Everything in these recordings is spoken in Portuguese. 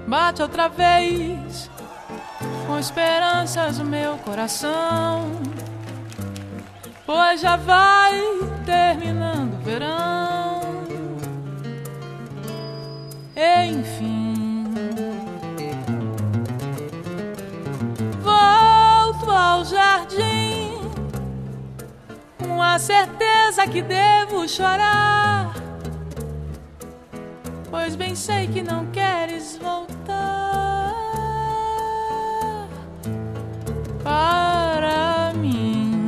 bate outra vez, com esperanças o meu coração, pois já vai terminando o verão. Enfim, volto ao jardim, com a certeza que devo chorar, pois bem sei que não queres voltar para mim.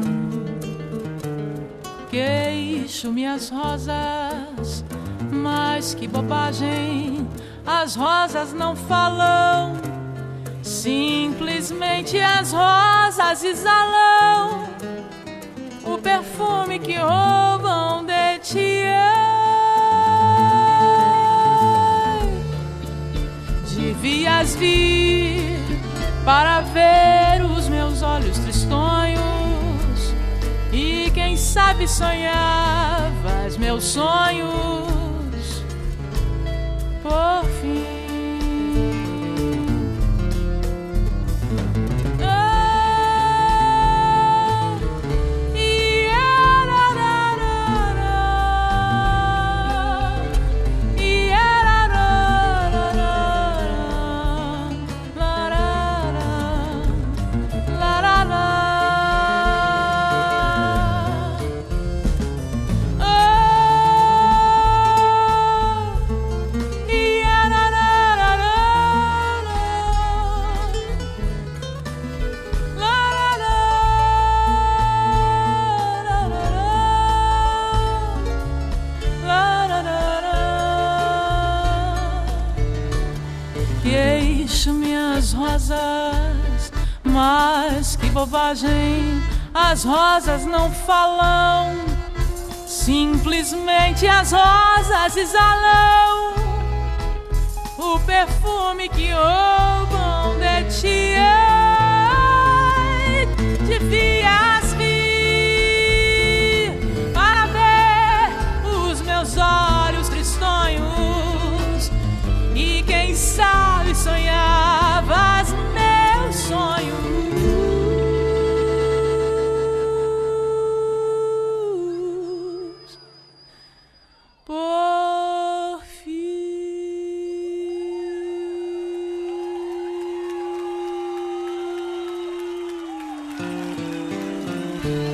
Queixo minhas rosas, mas que bobagem, as rosas não falam, simplesmente as rosas exalam o perfume que roubam de ti. Devias vir para ver os meus olhos tristonhos, e quem sabe sonhavas meus sonhos por fim. Queixo minhas rosas, mas que bobagem, as rosas não falam, simplesmente as rosas exalam o perfume que roubam de ti. Devias vir para ver os meus olhos tristonhos, e quem sabe sonhavas meus sonhos por fim.